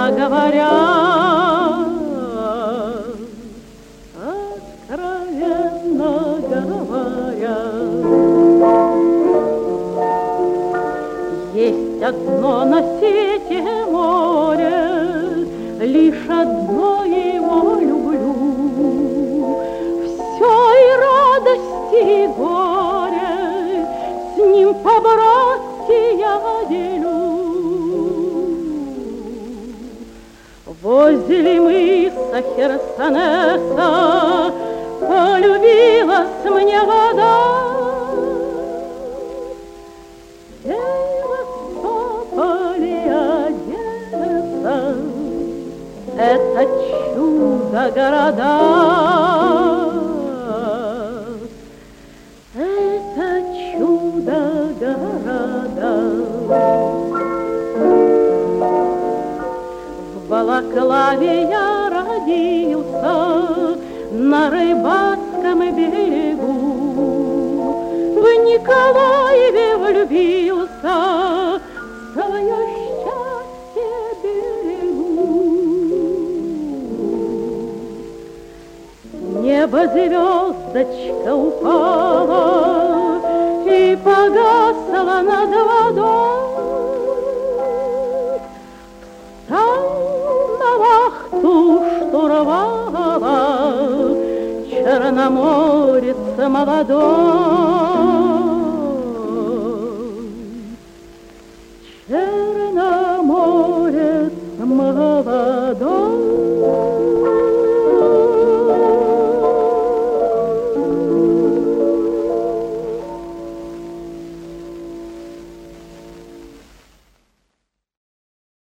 говоря, откровенно говоря, есть одно на свете море, лишь одно его люблю. Все и радость, и горе с ним по-братски я делю. Возле мыса Херсонеса полюбилась мне вода. Севастополь и Одесса — это чудо-города. Это чудо-города. В Балаклаве я родился, на рыбацком берегу. В Николаеве влюбился, свое счастье берегу. Небо звездочка упала и погасла над водой. На вахту штурвала черноморец молодой.